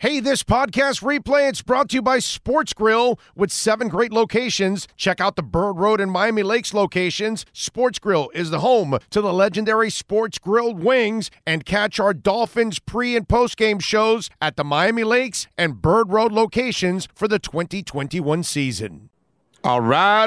Hey, this podcast replay, it's brought to you by Sports Grill with 7 great locations. Check out the Bird Road and Miami Lakes locations. Sports Grill is the home to the legendary Sports Grilled Wings, and catch our Dolphins pre- and post-game shows at the Miami Lakes and Bird Road locations for the 2021 season. All right.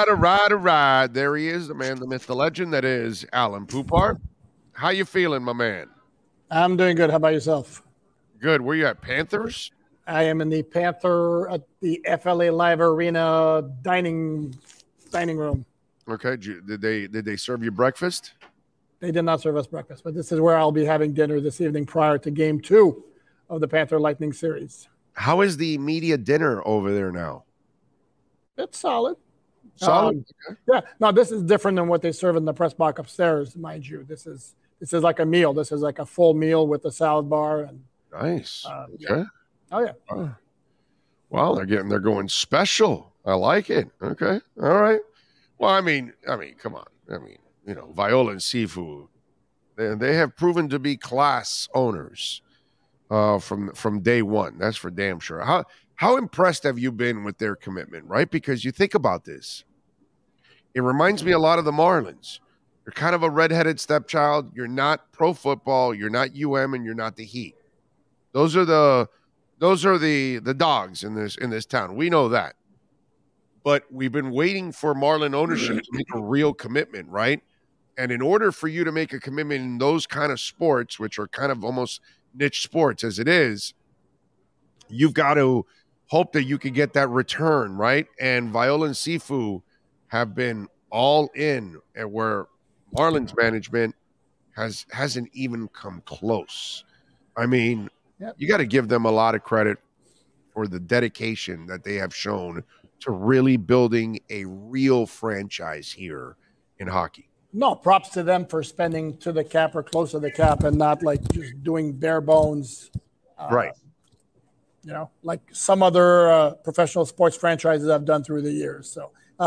There he is, the man, the myth, the legend that is Alan Poupart. How you feeling, my man? I'm doing good. How about yourself? Good. Where you at, Panthers? I am in the Panther at the FLA Live Arena dining room. Okay. Did they serve you breakfast? They did not serve us breakfast, but this is where I'll be having dinner this evening prior to Game 2 of the Panther Lightning series. How is the media dinner over there now? It's solid. Solid? Okay. Yeah. No, this is different than what they serve in the press box upstairs, mind you. This is like a meal. This is like a full meal with a salad bar and nice. Okay. Yeah. Oh yeah. Oh. Well, they're going special. I like it. Okay. All right. Well, I mean, come on. Viola and Sifu, they have proven to be class owners from day one. That's for damn sure. How impressed have you been with their commitment, right? Because you think about this. It reminds me a lot of the Marlins. You're kind of a redheaded stepchild. You're not pro football. You're not and you're not the Heat. Those are the dogs in this town. We know that. But we've been waiting for Marlin ownership to make a real commitment, right? And in order for you to make a commitment in those kind of sports, which are kind of almost niche sports as it is, you've got to hope that you can get that return, right? And Viola and Sifu have been all in, and where Marlins management hasn't even come close. I mean, yep. You got to give them a lot of credit for the dedication that they have shown to really building a real franchise here in hockey. No, props to them for spending to the cap or close to the cap and not like just doing bare bones. Right. Like some other professional sports franchises have done through the years. So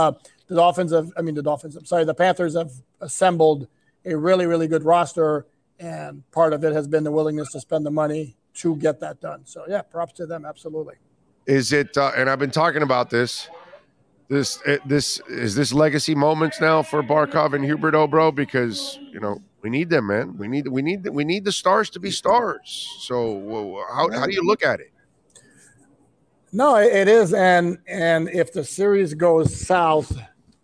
the Panthers have assembled a really, really good roster, and part of it has been the willingness to spend the money to get that done. So yeah, props to them. Absolutely. Is it, and I've been talking about this is this legacy moments now for Barkov and Huberdeau, bro, because we need them, man. We need the stars to be stars. So how do you look at it? No, it is, and if the series goes south,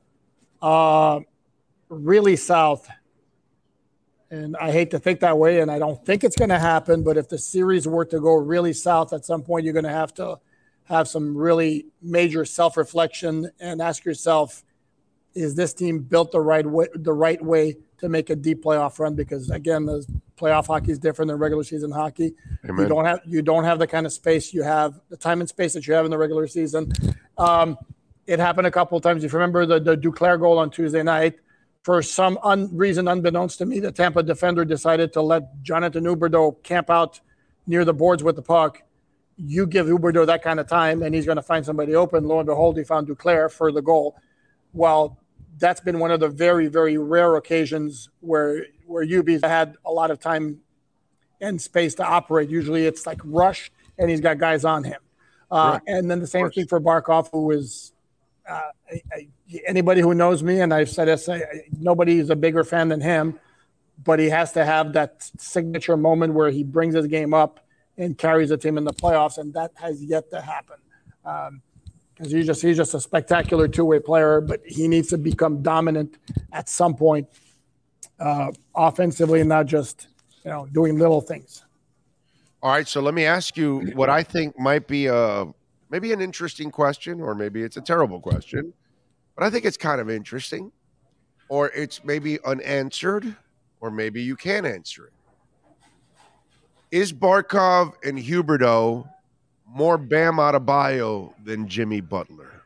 really south, and I hate to think that way, and I don't think it's going to happen, but if the series were to go really south, at some point you're going to have some really major self-reflection and ask yourself, is this team built the right way to make a deep playoff run? Because again, the playoff hockey is different than regular season hockey. Amen. You don't have the kind of space you have, the time and space that you have in the regular season. It happened a couple of times. If you remember the Duclair goal on Tuesday night, for some reason unbeknownst to me, the Tampa defender decided to let Jonathan Huberdeau camp out near the boards with the puck. You give Huberdeau that kind of time, and he's going to find somebody open. Lo and behold, he found Duclair for the goal. Well, that's been one of the very, very rare occasions where UB's had a lot of time and space to operate. Usually it's like rush, and he's got guys on him. Right. And then the same thing for Barkov, who is anybody who knows me, and I've said this, nobody is a bigger fan than him, but he has to have that signature moment where he brings his game up and carries the team in the playoffs, and that has yet to happen. Because he's just a spectacular two-way player, but he needs to become dominant at some point offensively, and not just doing little things. All right, so let me ask you what I think might be maybe an interesting question, or maybe it's a terrible question, but I think it's kind of interesting, or it's maybe unanswered, or maybe you can answer it. Is Barkov and Huberdeau more Bam Adebayo than Jimmy Butler?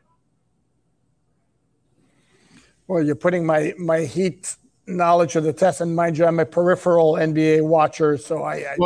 Well, you're putting my Heat knowledge of the test, and mind you, I'm a peripheral NBA watcher, so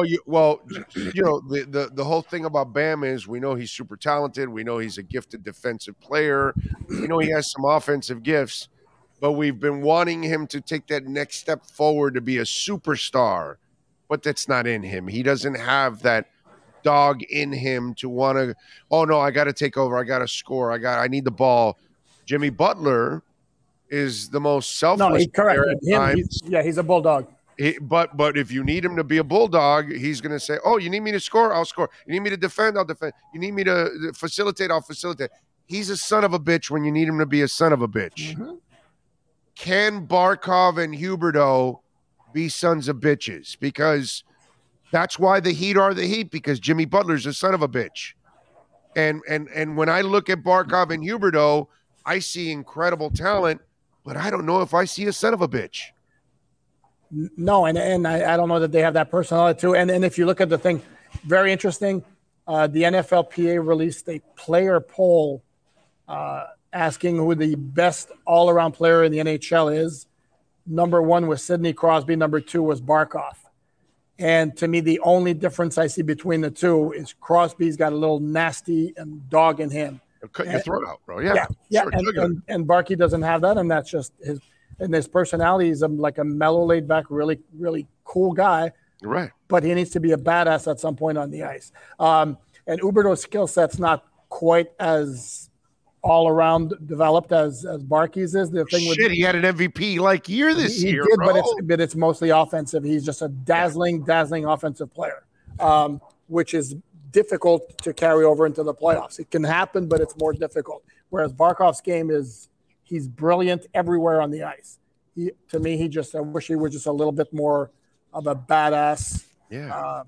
the whole thing about Bam is we know he's super talented, we know he's a gifted defensive player, we know he has some offensive gifts, but we've been wanting him to take that next step forward to be a superstar, but that's not in him. He doesn't have that dog in him to want to, oh no, I got to take over. I got to score. I need the ball. Jimmy Butler is the most selfless. No, he's correct. Player He's a bulldog. But if you need him to be a bulldog, he's going to say, oh, you need me to score? I'll score. You need me to defend? I'll defend. You need me to facilitate? I'll facilitate. He's a son of a bitch when you need him to be a son of a bitch. Mm-hmm. Can Barkov and Huberdeau be sons of bitches? Because that's why the Heat are the Heat, because Jimmy Butler's a son of a bitch. And when I look at Barkov and Huberdeau, I see incredible talent, but I don't know if I see a son of a bitch. No, and I don't know that they have that personality too. And if you look at the thing, very interesting. The NFLPA released a player poll asking who the best all-around player in the NHL is. Number one was Sidney Crosby. Number two was Barkov. And to me, the only difference I see between the two is Crosby's got a little nasty and dog in him. Cut your throat out, bro. Yeah. Sure, and Barkey doesn't have that, and that's just his. And his personality is like a mellow, laid-back, really, really cool guy. Right. But he needs to be a badass at some point on the ice. And Huberdeau's skill set's not quite as all-around developed as Barkey's is. The thing he had an MVP like year this year, did, bro. But it's mostly offensive. He's just a dazzling offensive player, which is difficult to carry over into the playoffs. It can happen, but it's more difficult. Whereas Barkov's game is he's brilliant everywhere on the ice. To me, I wish he were just a little bit more of a badass. Yeah.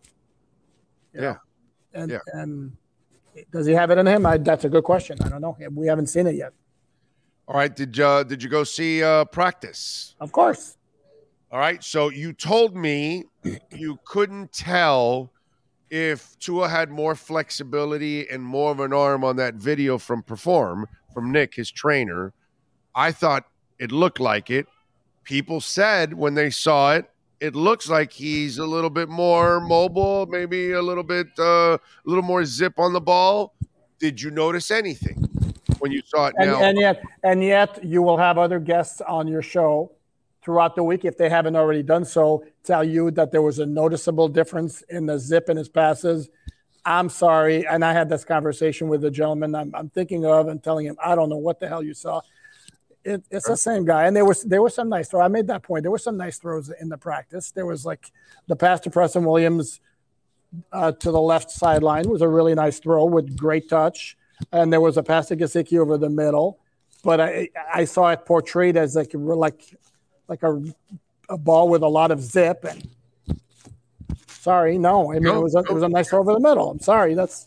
And does he have it in him? That's a good question. I don't know. We haven't seen it yet. All right. Did you go see practice? Of course. All right. So you told me you couldn't tell if Tua had more flexibility and more of an arm on that video from Nick, his trainer. I thought it looked like it. People said when they saw it, it looks like he's a little bit more mobile, maybe a little more zip on the ball. Did you notice anything when you saw it now? And yet you will have other guests on your show throughout the week, if they haven't already done so, tell you that there was a noticeable difference in the zip in his passes. I'm sorry. And I had this conversation with the gentleman I'm thinking of and telling him, I don't know what the hell you saw. It's the same guy. And there were some nice throws. I made that point. There were some nice throws in the practice. There was like the pass to Preston Williams to the left sideline was a really nice throw with great touch. And there was a pass to Gesicki over the middle. But I saw it portrayed as like a ball with a lot of zip. And sorry, no. I mean, it was a nice throw over the middle. I'm sorry. That's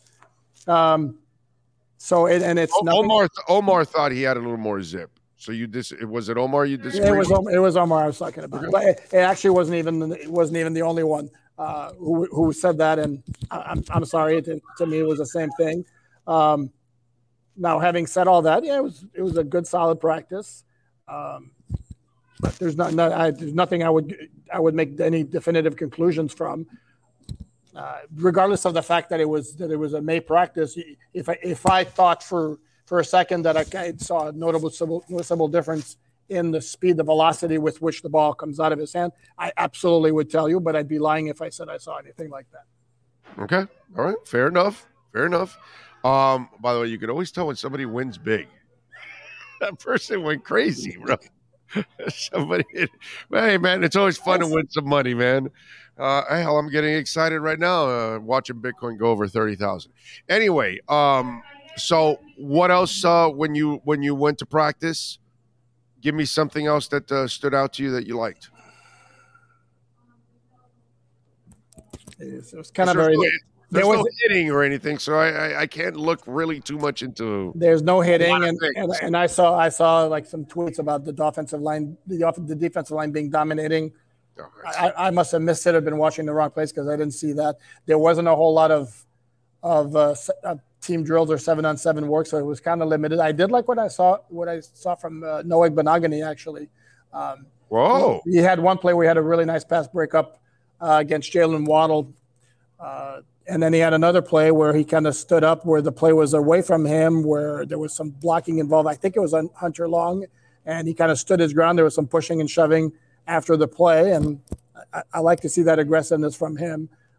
so it's Omar thought he had a little more zip. So was it Omar you disagreed? Yeah, it was Omar I was talking about. Okay. But it actually wasn't even the only one who said that. And I'm sorry. To me, it was the same thing. Now, having said all that, yeah, it was a good, solid practice. But there's nothing I would make any definitive conclusions from. Regardless of the fact that it was a May practice, if I thought for a second that I saw a noticeable difference in the speed, the velocity with which the ball comes out of his hand, I absolutely would tell you, but I'd be lying if I said I saw anything like that. Okay. All right. Fair enough. By the way, you can always tell when somebody wins big. That person went crazy, bro. Hey, man, it's always fun to win some money, man. Hell, I'm getting excited right now watching Bitcoin go over 30,000. Anyway, so what else when you went to practice? Give me something else that stood out to you that you liked. It was kind of very. There's no hitting or anything, so I can't look really too much into. There's no hitting, and I saw like some tweets about the offensive line, the defensive line being dominating. Oh, I must have missed it. I've been watching the wrong place because I didn't see that. There wasn't a whole lot of team drills or 7-on-7 work, so it was kind of limited. I did like what I saw from Noah Benogany actually. Whoa! He had one play where he had a really nice pass breakup against Jalen Waddle. And then he had another play where he kind of stood up where the play was away from him, where there was some blocking involved. I think it was on Hunter Long, and he kind of stood his ground. There was some pushing and shoving after the play, and I like to see that aggressiveness from him.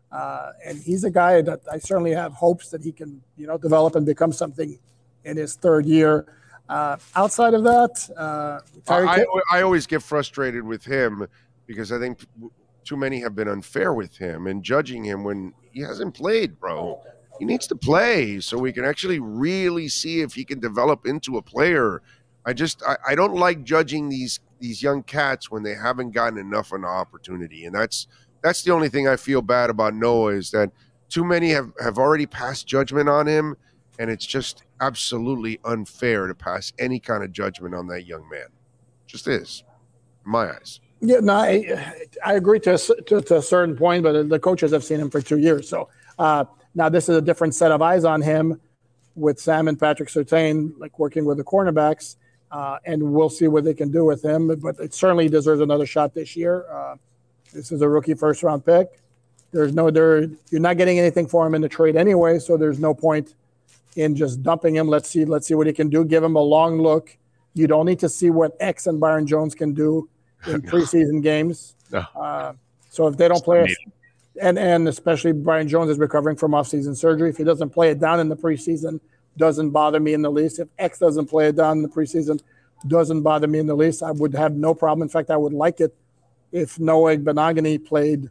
And he's a guy that I certainly have hopes that he can, develop and become something in his third year. Outside of that, I always get frustrated with him because I think too many have been unfair with him and judging him when he hasn't played, bro. He needs to play so we can actually really see if he can develop into a player. I don't like judging these young cats when they haven't gotten enough of an opportunity, and that's the only thing I feel bad about Noah is that too many have already passed judgment on him, and it's just absolutely unfair to pass any kind of judgment on that young man. Just is, in my eyes. Yeah, no, I agree to a certain point, but the coaches have seen him for 2 years, so now this is a different set of eyes on him with Sam and Patrick Surtain, like working with the cornerbacks, and we'll see what they can do with him. But it certainly deserves another shot this year. This is a rookie first-round pick. You're not getting anything for him in the trade anyway, so there's no point in just dumping him. Let's see what he can do. Give him a long look. You don't need to see what X and Byron Jones can do in preseason games. No. So if they don't play, and especially Byron Jones is recovering from offseason surgery. If he doesn't play it down in the preseason, doesn't bother me in the least. If X doesn't play it down in the preseason, doesn't bother me in the least. I would have no problem. In fact, I would like it if Noah Benogany played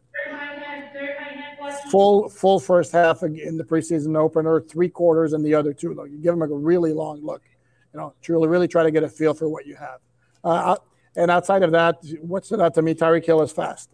full first half in the preseason opener, 3 quarters in the other 2. Like, you give him a really long look, to really try to get a feel for what you have. And outside of that, what stood out to me, Tyreek Hill is fast.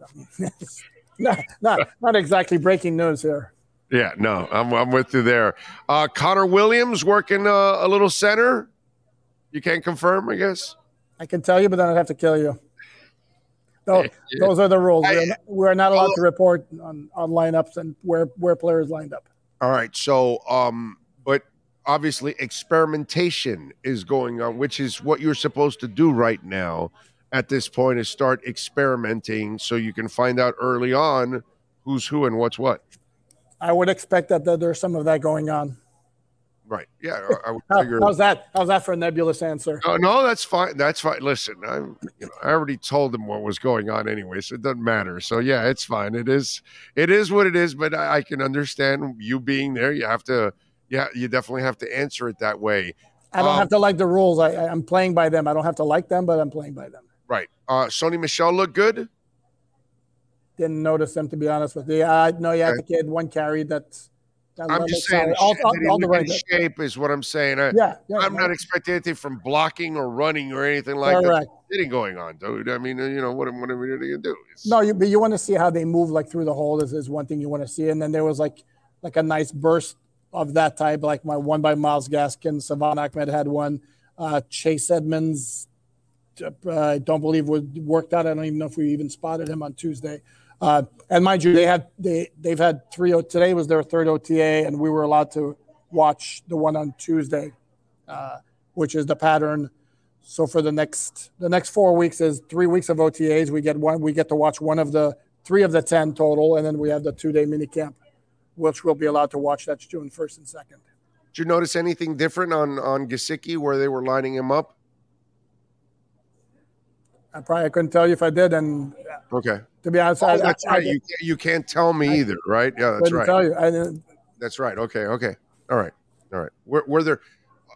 Not exactly breaking news here. Yeah, no, I'm with you there. Connor Williams working a little center. You can't confirm, I guess. I can tell you, but then I'd have to kill you. No, those are the rules. We're not allowed to report on lineups and where players lined up. All right. So, but obviously experimentation is going on, which is what you're supposed to do right now at this point, is start experimenting so you can find out early on who's who and what's what. I would expect that there's some of that going on. Right. Yeah. I would figure. How's that for a nebulous answer? No, that's fine. That's fine. Listen, I already told them what was going on anyway, so it doesn't matter. So yeah, it's fine. It is what it is. But I can understand you being there. You have to. Yeah, you definitely have to answer it that way. I don't have to like the rules. I'm playing by them. I don't have to like them, but I'm playing by them. Right. Sony Michel looked good. Didn't notice him, to be honest with you. No, yeah, okay. The kid 1 carry. I'm just saying, all the right shape is what I'm saying. I'm not expecting anything from blocking or running or anything like that. Anything going on, dude. I mean, what are we going to do? But you want to see how they move, like through the hole. Is one thing you want to see, and then there was like a nice burst of that type, like my one by Myles Gaskin. Savon Ahmed had one. Chase Edmonds, I don't believe worked out. I don't even know if we even spotted him on Tuesday. And mind you, they've had 3. Today was their 3rd OTA, and we were allowed to watch the one on Tuesday, which is the pattern. So for the next 4 weeks is 3 weeks of OTAs. We get to watch one of the 3 of the 10 total, and then we have the 2-day mini camp, which we'll be allowed to watch. That's June 1st and 2nd. Did you notice anything different on Gesicki where they were lining him up? I couldn't tell you if I did. And okay, to be honest, that's right. You can't tell me either, right? Yeah, that's right. Tell you. That's right. Okay. All right. Were there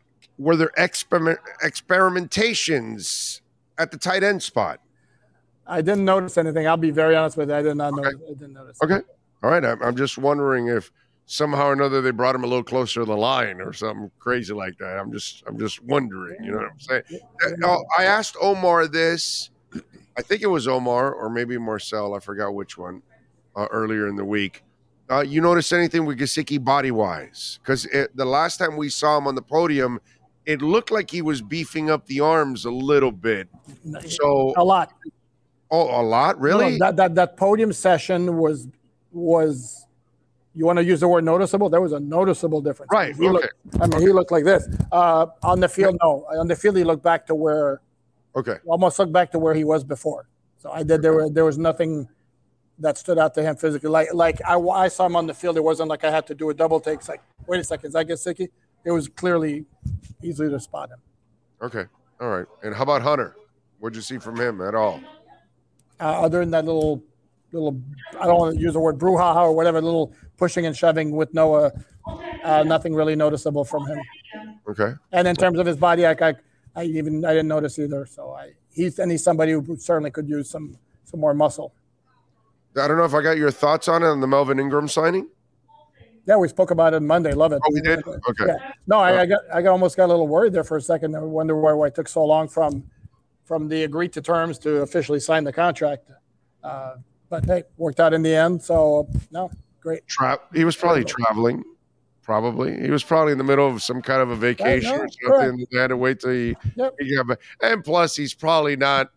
experimentations at the tight end spot? I didn't notice anything. I'll be very honest with you. I did not notice. I didn't notice. Okay. All right. I'm just wondering if somehow or another they brought him a little closer to the line or something crazy like that. I'm just wondering. You know what I'm saying? I asked Omar this. I think it was Omar or maybe Marcel. I forgot which one. Earlier in the week. You notice anything with Gesicki body-wise? Because the last time we saw him on the podium, it looked like he was beefing up the arms a little bit. So a lot. Oh, a lot? Really? No, that podium session was. You want to use the word noticeable? There was a noticeable difference. Right. He looked like this. On the field, no. On the field, he looked back to where. Okay. Almost looked back to where he was before. So I did. There was nothing that stood out to him physically. Like I saw him on the field. It wasn't like I had to do a double take. It's like, wait a second, is that Gesicki? It was clearly easily to spot him. Okay. All right. And how about Hunter? What'd you see from him at all? Other than that little little, I don't want to use the word brouhaha or whatever, little pushing and shoving with no nothing really noticeable from him. Okay. And in terms of his body, I didn't notice either. So he's somebody who certainly could use some more muscle. I don't know if I got your thoughts on it on the Melvin Ingram signing. Yeah, we spoke about it Monday. Love it. Oh, we did? Okay. Yeah. No, I almost got a little worried there for a second. I wonder why it took so long from the agreed to terms to officially sign the contract. But hey, worked out in the end. So no, great. He was probably traveling. Probably. He was probably in the middle of some kind of a vacation or something. Correct. They had to wait till he got back. And plus, he's probably not,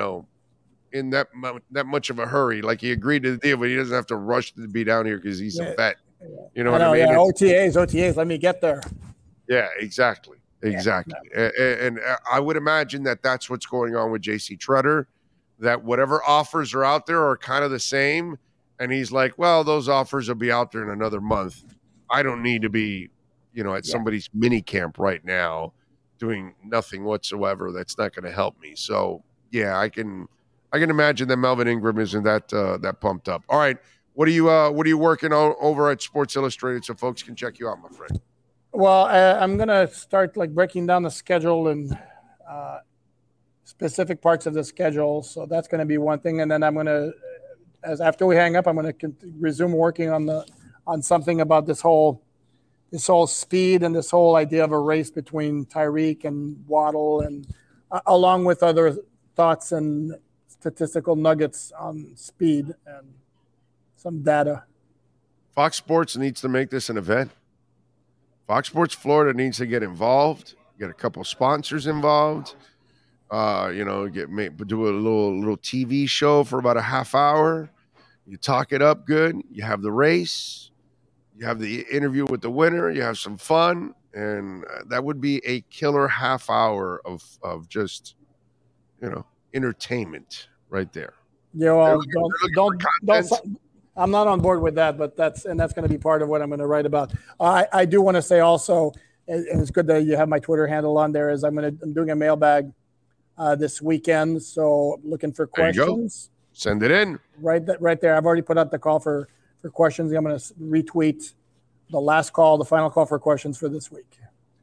in that much of a hurry. Like, he agreed to the deal, but he doesn't have to rush to be down here because he's a vet. You know what I mean? Yeah, OTAs, let me get there. Yeah, exactly. And I would imagine that that's what's going on with J.C. Tretter, that whatever offers are out there are kind of the same. And he's like, well, those offers will be out there in another month. I don't need to be, at somebody's mini camp right now doing nothing whatsoever. That's not going to help me. So, yeah, I can imagine that Melvin Ingram isn't that pumped up. All right. What are you working on over at Sports Illustrated so folks can check you out, my friend? Well, I'm going to start breaking down the schedule and specific parts of the schedule. So that's going to be one thing. And then I'm going to, after we hang up, I'm going to resume working on something about this whole speed and this whole idea of a race between Tyreek and Waddle, and along with other thoughts and statistical nuggets on speed and some data. Fox Sports needs to make this an event. Fox Sports Florida needs to get involved, get a couple sponsors involved, do a little TV show for about a half hour. You talk it up good. You have the race. You have the interview with the winner. You have some fun. And that would be a killer half hour of just, entertainment right there. Yeah, well, don't I'm not on board with that, but that's going to be part of what I'm going to write about. I do want to say also, and it's good that you have my Twitter handle on there, is I'm doing a mailbag this weekend. So looking for questions. Send it in. Right there. I've already put out the call for questions. I'm going to retweet the final call for questions for this week.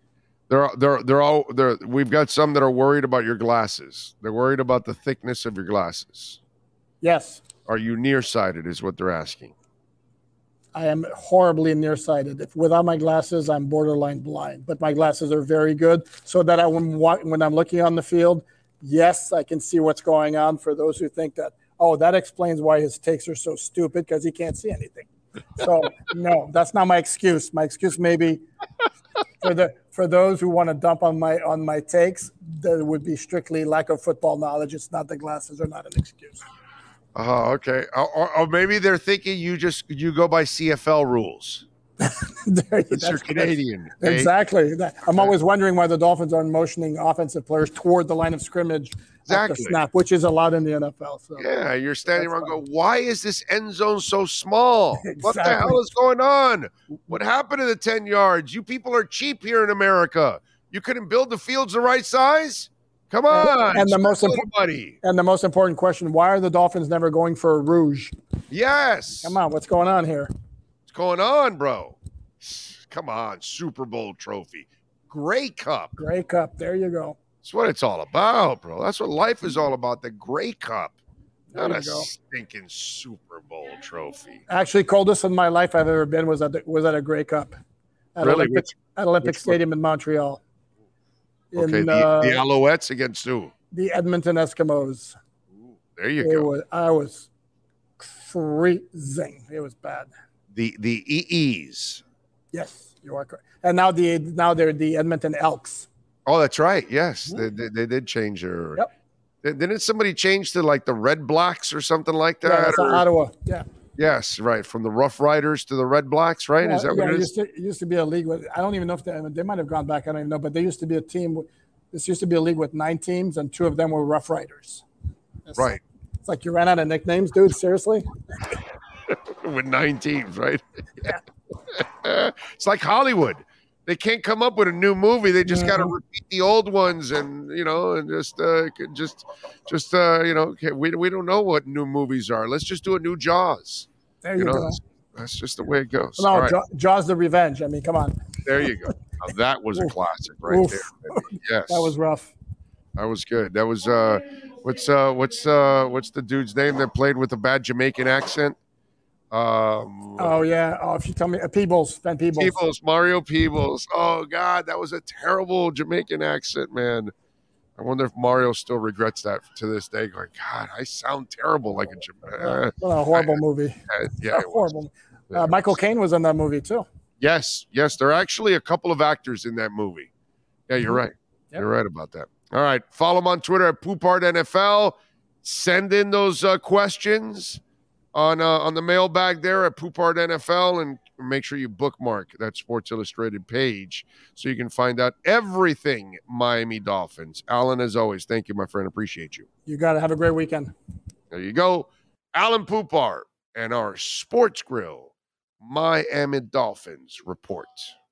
We've got some that are worried about your glasses. They're worried about the thickness of your glasses. Yes. Are you nearsighted is what they're asking. I am horribly nearsighted. Without my glasses, I'm borderline blind. But my glasses are very good so that when I'm looking on the field, yes, I can see what's going on. For those who think that, that explains why his takes are so stupid because he can't see anything. So, no, that's not my excuse. My excuse may be for those who want to dump on my takes, there would be strictly lack of football knowledge. It's not the glasses are not an excuse. Oh, okay. Or maybe they're thinking you go by CFL rules. You're Canadian. Exactly. I'm always wondering why the Dolphins aren't motioning offensive players toward the line of scrimmage at the snap, which is allowed in the NFL. So yeah, you're standing around going, why is this end zone so small? Exactly. What the hell is going on? What happened to the 10 yards? You people are cheap here in America. You couldn't build the fields the right size? Come on. And the most important question, why are the Dolphins never going for a rouge? Yes. Come on, what's going on here? What's going on, bro? Come on, Super Bowl trophy. Grey Cup. Grey Cup, there you go. That's what it's all about, bro. That's what life is all about, the Grey Cup. Not a stinking Super Bowl trophy. Actually, coldest in my life I've ever been was at a Grey Cup. At Olympic Stadium in Montreal. Okay, the Alouettes against who? The Edmonton Eskimos. Ooh, there you go. I was freezing. It was bad. The EEs. Yes, you are correct. And now they're the Edmonton Elks. Oh, that's right. Yes, they did change their. Yep. Didn't somebody change to the Red Blacks or something like that? Yeah, that's Ottawa. Yeah. Yes, right. From the Rough Riders to the Red Blacks, right? Is that what it is? It used to be a league with, I don't even know if they might have gone back. I don't even know, but there used to be a team. This used to be a league with 9 teams, and 2 of them were Rough Riders. Right. It's like you ran out of nicknames, dude. Seriously? With 9 teams, right? Yeah. It's like Hollywood. They can't come up with a new movie. They just got to repeat the old ones, and and just we don't know what new movies are. Let's just do a new Jaws. There you go. That's just the way it goes. No, right. Jaws: The Revenge. I mean, come on. There you go. Now, that was a classic right there. Yes, that was rough. That was good. That was what's the dude's name that played with a bad Jamaican accent? If you tell me, Peebles, Ben Peebles. Mario Peebles. Oh God, that was a terrible Jamaican accent, man. I wonder if Mario still regrets that to this day. Going, God, I sound terrible like a Jamaican. What a horrible movie. Yeah, horrible. Michael Caine was in that movie too. Yes. There are actually a couple of actors in that movie. Yeah, you're right. Yep. You're right about that. All right, follow him on Twitter at Poupart NFL. Send in those questions on the mailbag there at Poupart NFL, and make sure you bookmark that Sports Illustrated page so you can find out everything Miami Dolphins. Alan, as always, thank you, my friend. Appreciate you. You got to have a great weekend. There you go. Alan Poupart and our Sports Grill Miami Dolphins report.